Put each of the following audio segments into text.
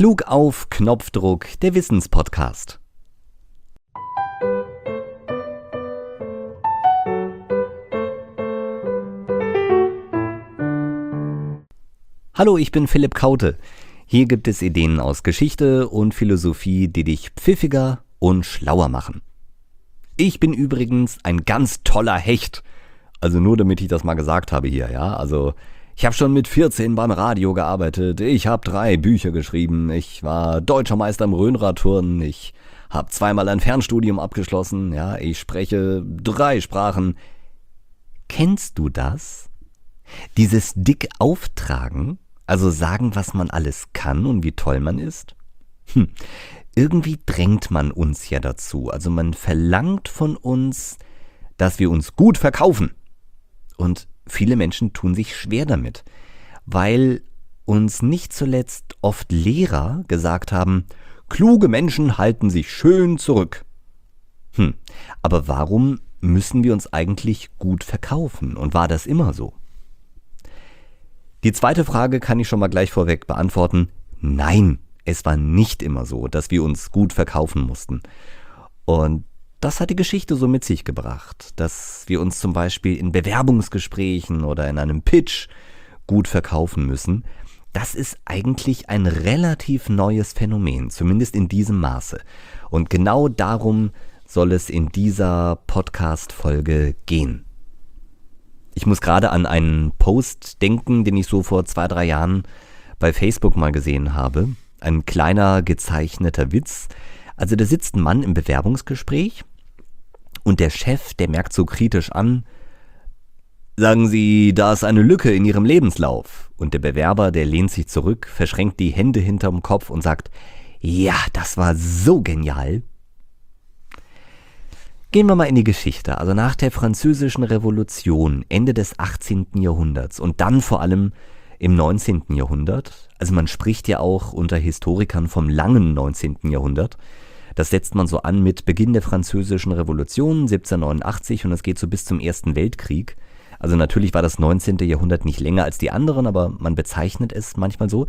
Klug auf Knopfdruck, der Wissenspodcast. Hallo, ich bin Philipp Kaute. Hier gibt es Ideen aus Geschichte und Philosophie, die dich pfiffiger und schlauer machen. Ich bin übrigens ein ganz toller Hecht. Also nur damit ich das mal gesagt habe hier, ja. Also ich habe schon mit 14 beim Radio gearbeitet. Ich habe 3 Bücher geschrieben. Ich war Deutscher Meister im Rhönradturnen. Ich habe 2-mal ein Fernstudium abgeschlossen. Ja, ich spreche 3 Sprachen. Kennst du das? Dieses dick auftragen, also sagen, was man alles kann und wie toll man ist? Irgendwie drängt man uns ja dazu. Also man verlangt von uns, dass wir uns gut verkaufen. Und viele Menschen tun sich schwer damit, weil uns nicht zuletzt oft Lehrer gesagt haben, kluge Menschen halten sich schön zurück. Aber warum müssen wir uns eigentlich gut verkaufen? Und war das immer so? Die zweite Frage kann ich schon mal gleich vorweg beantworten. Nein, es war nicht immer so, dass wir uns gut verkaufen mussten. Und das hat die Geschichte so mit sich gebracht, dass wir uns zum Beispiel in Bewerbungsgesprächen oder in einem Pitch gut verkaufen müssen. Das ist eigentlich ein relativ neues Phänomen, zumindest in diesem Maße. Und genau darum soll es in dieser Podcast-Folge gehen. Ich muss gerade an einen Post denken, den ich so vor 2-3 Jahren bei Facebook mal gesehen habe. Ein kleiner gezeichneter Witz. Also da sitzt ein Mann im Bewerbungsgespräch und der Chef, der merkt so kritisch an, sagen Sie, da ist eine Lücke in Ihrem Lebenslauf. Und der Bewerber, der lehnt sich zurück, verschränkt die Hände hinterm Kopf und sagt, ja, das war so genial. Gehen wir mal in die Geschichte. Also nach der Französischen Revolution, Ende des 18. Jahrhunderts und dann vor allem im 19. Jahrhundert, also man spricht ja auch unter Historikern vom langen 19. Jahrhundert, das setzt man so an mit Beginn der Französischen Revolution 1789 und es geht so bis zum Ersten Weltkrieg. Also natürlich war das 19. Jahrhundert nicht länger als die anderen, aber man bezeichnet es manchmal so.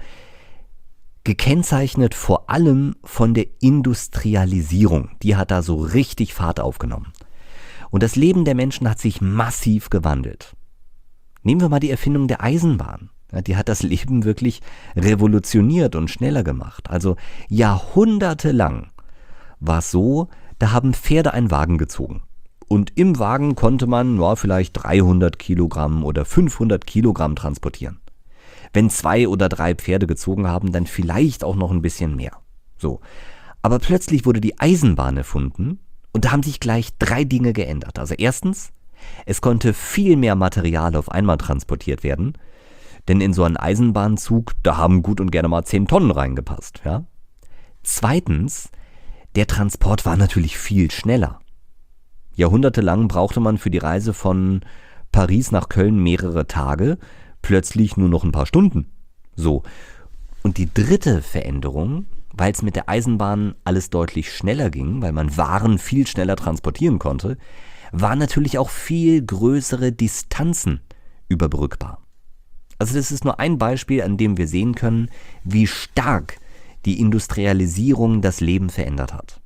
Gekennzeichnet vor allem von der Industrialisierung. Die hat da so richtig Fahrt aufgenommen. Und das Leben der Menschen hat sich massiv gewandelt. Nehmen wir mal die Erfindung der Eisenbahn. Ja, die hat das Leben wirklich revolutioniert und schneller gemacht. Also jahrhundertelang war es so, da haben Pferde einen Wagen gezogen. Und im Wagen konnte man vielleicht 300 Kilogramm oder 500 Kilogramm transportieren. Wenn 2 oder 3 Pferde gezogen haben, dann vielleicht auch noch ein bisschen mehr. So. Aber plötzlich wurde die Eisenbahn erfunden und da haben sich gleich 3 Dinge geändert. Also erstens, es konnte viel mehr Material auf einmal transportiert werden, denn in so einen Eisenbahnzug, da haben gut und gerne mal 10 Tonnen reingepasst. Ja? Zweitens, der Transport war natürlich viel schneller. Jahrhundertelang brauchte man für die Reise von Paris nach Köln mehrere Tage, plötzlich nur noch ein paar Stunden. So. Und die dritte Veränderung, weil es mit der Eisenbahn alles deutlich schneller ging, weil man Waren viel schneller transportieren konnte, waren natürlich auch viel größere Distanzen überbrückbar. Also das ist nur ein Beispiel, an dem wir sehen können, wie stark die Industrialisierung das Leben verändert hat.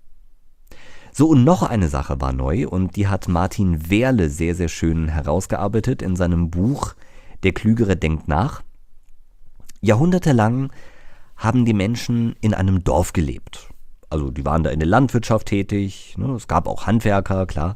So, und noch eine Sache war neu und die hat Martin Wehrle sehr, sehr schön herausgearbeitet in seinem Buch Der Klügere denkt nach. Jahrhundertelang haben die Menschen in einem Dorf gelebt. Also die waren da in der Landwirtschaft tätig, ne? Es gab auch Handwerker, klar.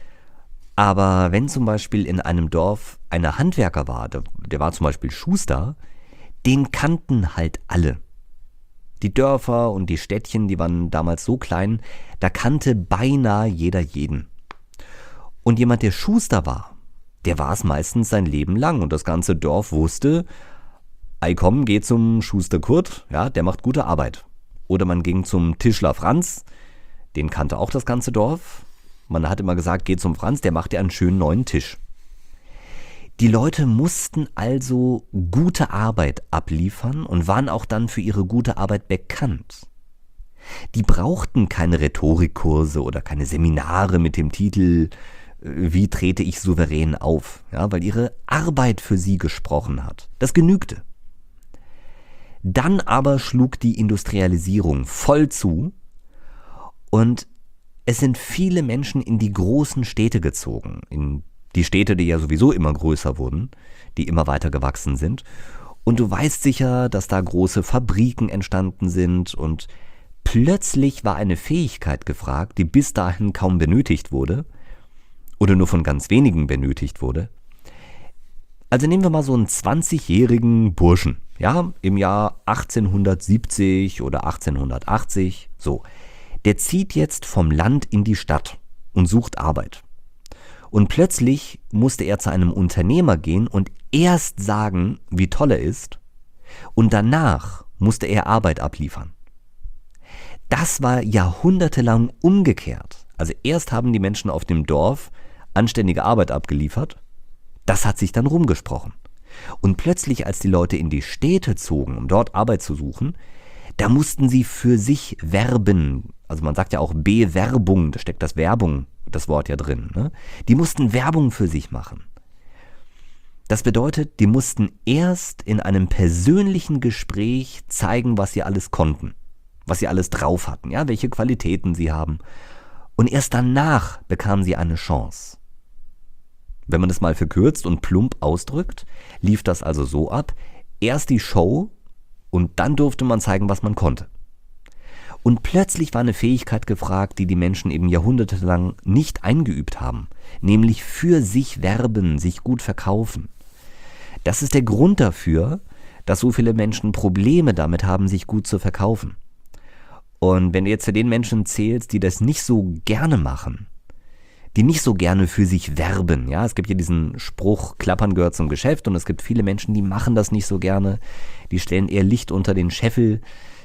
Aber wenn zum Beispiel in einem Dorf ein Handwerker war, der war zum Beispiel Schuster, den kannten halt alle. Die Dörfer und die Städtchen, die waren damals so klein, da kannte beinahe jeder jeden. Und jemand, der Schuster war, der war es meistens sein Leben lang. Und das ganze Dorf wusste, ei komm, geh zum Schuster Kurt, ja, der macht gute Arbeit. Oder man ging zum Tischler Franz, den kannte auch das ganze Dorf. Man hat immer gesagt, geh zum Franz, der macht dir einen schönen neuen Tisch. Die Leute mussten also gute Arbeit abliefern und waren auch dann für ihre gute Arbeit bekannt. Die brauchten keine Rhetorikkurse oder keine Seminare mit dem Titel Wie trete ich souverän auf? Ja, weil ihre Arbeit für sie gesprochen hat. Das genügte. Dann aber schlug die Industrialisierung voll zu und es sind viele Menschen in die großen Städte gezogen, in die Städte, die ja sowieso immer größer wurden, die immer weiter gewachsen sind. Und du weißt sicher, dass da große Fabriken entstanden sind und plötzlich war eine Fähigkeit gefragt, die bis dahin kaum benötigt wurde oder nur von ganz wenigen benötigt wurde. Also nehmen wir mal so einen 20-jährigen Burschen, ja, im Jahr 1870 oder 1880, so. Der zieht jetzt vom Land in die Stadt und sucht Arbeit. Und plötzlich musste er zu einem Unternehmer gehen und erst sagen, wie toll er ist, und danach musste er Arbeit abliefern. Das war jahrhundertelang umgekehrt. Also erst haben die Menschen auf dem Dorf anständige Arbeit abgeliefert, das hat sich dann rumgesprochen. Und plötzlich, als die Leute in die Städte zogen, um dort Arbeit zu suchen, da mussten sie für sich werben. Also man sagt ja auch Bewerbung, da steckt das Werbung, das Wort ja drin. Ne? Die mussten Werbung für sich machen. Das bedeutet, die mussten erst in einem persönlichen Gespräch zeigen, was sie alles konnten, was sie alles drauf hatten, ja, welche Qualitäten sie haben. Und erst danach bekamen sie eine Chance. Wenn man es mal verkürzt und plump ausdrückt, lief das also so ab, erst die Show und dann durfte man zeigen, was man konnte. Und plötzlich war eine Fähigkeit gefragt, die die Menschen eben jahrhundertelang nicht eingeübt haben, nämlich für sich werben, sich gut verkaufen. Das ist der Grund dafür, dass so viele Menschen Probleme damit haben, sich gut zu verkaufen. Und wenn du jetzt zu den Menschen zählst, die das nicht so gerne machen, die nicht so gerne für sich werben, ja, es gibt ja diesen Spruch, Klappern gehört zum Geschäft, und es gibt viele Menschen, die machen das nicht so gerne, die stellen eher Licht unter den Scheffel.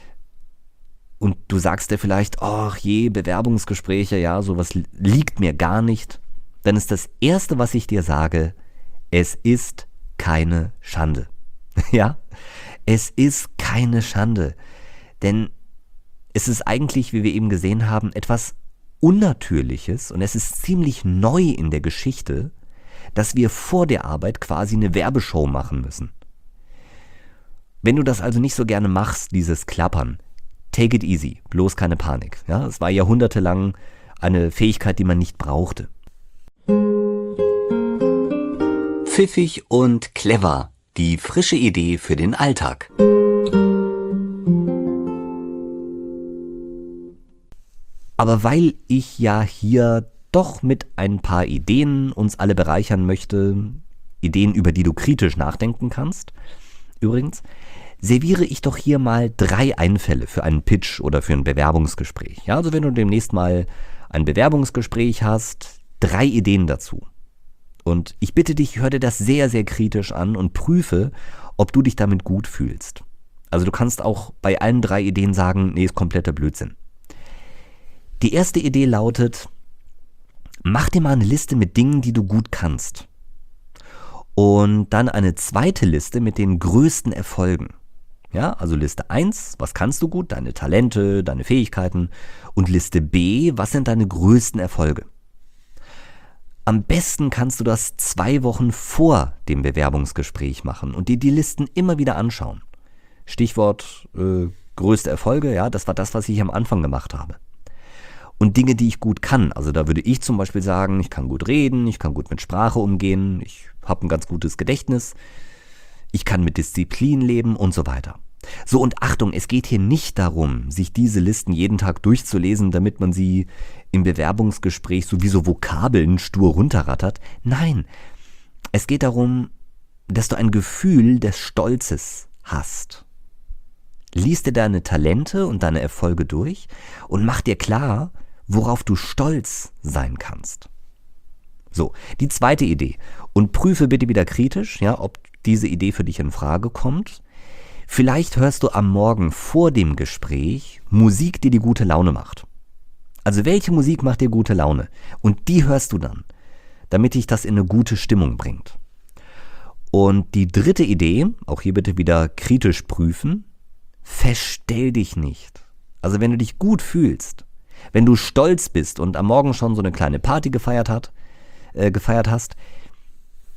Und du sagst dir vielleicht, ach je, Bewerbungsgespräche, ja, sowas liegt mir gar nicht. Dann ist das Erste, was ich dir sage, es ist keine Schande. Ja, es ist keine Schande. Denn es ist eigentlich, wie wir eben gesehen haben, etwas Unnatürliches und es ist ziemlich neu in der Geschichte, dass wir vor der Arbeit quasi eine Werbeshow machen müssen. Wenn du das also nicht so gerne machst, dieses Klappern, take it easy, bloß keine Panik. Ja, es war jahrhundertelang eine Fähigkeit, die man nicht brauchte. Pfiffig und clever, die frische Idee für den Alltag. Aber weil ich ja hier doch mit ein paar Ideen uns alle bereichern möchte, Ideen, über die du kritisch nachdenken kannst, übrigens, serviere ich doch hier mal 3 Einfälle für einen Pitch oder für ein Bewerbungsgespräch. Ja, also wenn du demnächst mal ein Bewerbungsgespräch hast, 3 Ideen dazu. Und ich bitte dich, hör dir das sehr, sehr kritisch an und prüfe, ob du dich damit gut fühlst. Also du kannst auch bei allen 3 Ideen sagen, nee, ist kompletter Blödsinn. Die erste Idee lautet, mach dir mal eine Liste mit Dingen, die du gut kannst. Und dann eine zweite Liste mit den größten Erfolgen. Ja, also Liste 1, was kannst du gut, deine Talente, deine Fähigkeiten. Und Liste B, was sind deine größten Erfolge? Am besten kannst du das 2 Wochen vor dem Bewerbungsgespräch machen und dir die Listen immer wieder anschauen. Stichwort größte Erfolge, ja, das war das, was ich am Anfang gemacht habe. Und Dinge, die ich gut kann, also da würde ich zum Beispiel sagen, ich kann gut reden, ich kann gut mit Sprache umgehen, ich habe ein ganz gutes Gedächtnis, ich kann mit Disziplin leben und so weiter. So, und Achtung, es geht hier nicht darum, sich diese Listen jeden Tag durchzulesen, damit man sie im Bewerbungsgespräch so wie so Vokabeln stur runterrattert. Nein, es geht darum, dass du ein Gefühl des Stolzes hast. Lies dir deine Talente und deine Erfolge durch und mach dir klar, worauf du stolz sein kannst. So, die zweite Idee. Und prüfe bitte wieder kritisch, ja, ob diese Idee für dich in Frage kommt. Vielleicht hörst du am Morgen vor dem Gespräch Musik, die dir gute Laune macht. Also welche Musik macht dir gute Laune? Und die hörst du dann, damit dich das in eine gute Stimmung bringt. Und die dritte Idee, auch hier bitte wieder kritisch prüfen, verstell dich nicht. Also wenn du dich gut fühlst, wenn du stolz bist und am Morgen schon so eine kleine Party gefeiert hast,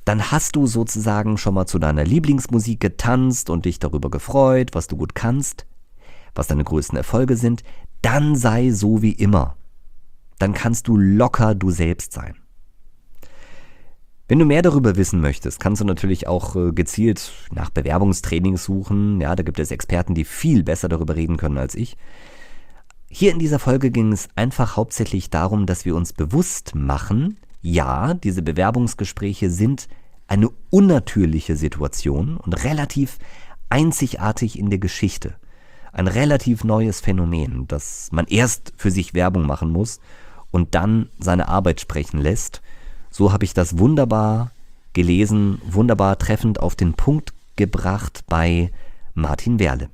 dann hast du sozusagen schon mal zu deiner Lieblingsmusik getanzt und dich darüber gefreut, was du gut kannst, was deine größten Erfolge sind. Dann sei so wie immer. Dann kannst du locker du selbst sein. Wenn du mehr darüber wissen möchtest, kannst du natürlich auch gezielt nach Bewerbungstrainings suchen. Ja, da gibt es Experten, die viel besser darüber reden können als ich. Hier in dieser Folge ging es einfach hauptsächlich darum, dass wir uns bewusst machen, ja, diese Bewerbungsgespräche sind eine unnatürliche Situation und relativ einzigartig in der Geschichte. Ein relativ neues Phänomen, dass man erst für sich Werbung machen muss und dann seine Arbeit sprechen lässt. So habe ich das wunderbar gelesen, wunderbar treffend auf den Punkt gebracht bei Martin Werle.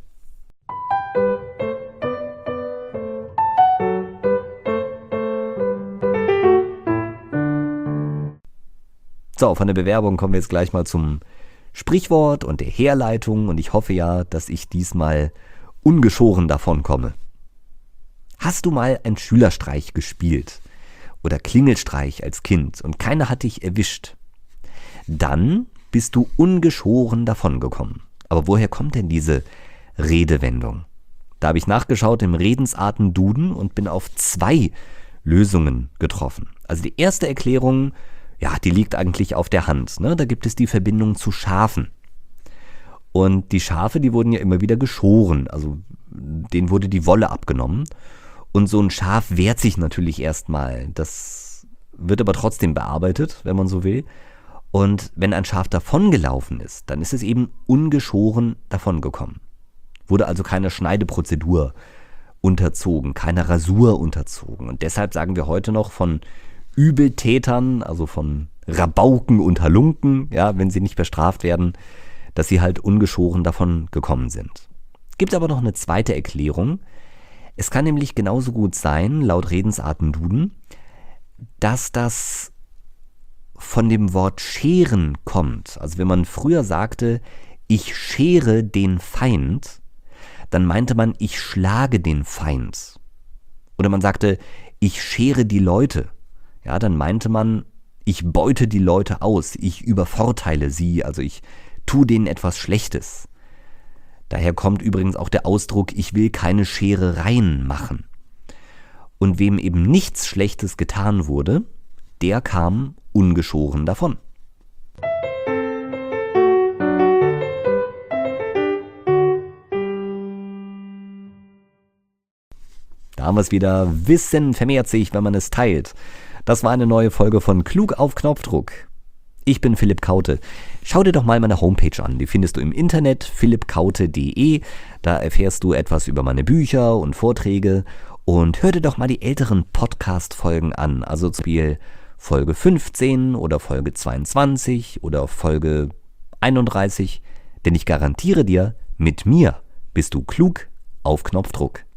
So, von der Bewerbung kommen wir jetzt gleich mal zum Sprichwort und der Herleitung und ich hoffe ja, dass ich diesmal ungeschoren davon komme. Hast du mal einen Schülerstreich gespielt oder Klingelstreich als Kind und keiner hat dich erwischt? Dann bist du ungeschoren davon gekommen. Aber woher kommt denn diese Redewendung? Da habe ich nachgeschaut im Redensarten-Duden und bin auf 2 Lösungen getroffen. Also die erste Erklärung, ja, die liegt eigentlich auf der Hand. Ne? Da gibt es die Verbindung zu Schafen. Und die Schafe, die wurden ja immer wieder geschoren. Also denen wurde die Wolle abgenommen. Und so ein Schaf wehrt sich natürlich erstmal. Das wird aber trotzdem bearbeitet, wenn man so will. Und wenn ein Schaf davongelaufen ist, dann ist es eben ungeschoren davongekommen. Wurde also keine Schneideprozedur unterzogen, keine Rasur unterzogen. Und deshalb sagen wir heute noch von Übeltätern, also von Rabauken und Halunken, ja, wenn sie nicht bestraft werden, dass sie halt ungeschoren davon gekommen sind. Gibt aber noch eine zweite Erklärung. Es kann nämlich genauso gut sein, laut Redensarten-Duden, dass das von dem Wort scheren kommt. Also wenn man früher sagte, ich schere den Feind, dann meinte man, ich schlage den Feind. Oder man sagte, ich schere die Leute. Ja, dann meinte man, ich beute die Leute aus, ich übervorteile sie, also ich tue denen etwas Schlechtes. Daher kommt übrigens auch der Ausdruck, ich will keine Scherereien machen. Und wem eben nichts Schlechtes getan wurde, der kam ungeschoren davon. Da haben wir es wieder, Wissen vermehrt sich, wenn man es teilt. Das war eine neue Folge von Klug auf Knopfdruck. Ich bin Philipp Kaute. Schau dir doch mal meine Homepage an. Die findest du im Internet, philippkaute.de. Da erfährst du etwas über meine Bücher und Vorträge. Und hör dir doch mal die älteren Podcast-Folgen an. Also zum Beispiel Folge 15 oder Folge 22 oder Folge 31. Denn ich garantiere dir, mit mir bist du klug auf Knopfdruck.